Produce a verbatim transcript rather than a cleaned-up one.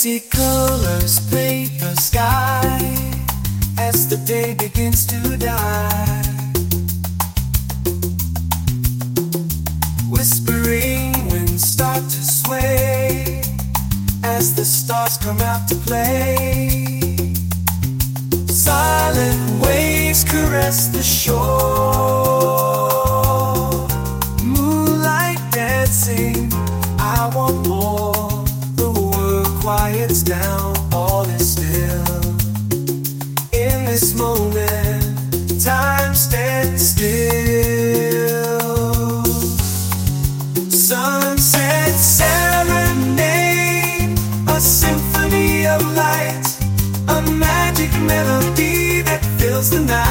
see colors paint the sky as the day begins to die. Whispering winds start to sway as the stars come out to play. Silent waves caress the shore. Moonlight dancing, I want more. The world quiets down, all is still. In this moment, time stands still. Sunset serenade, a symphony of light, a magic melody that fills the night.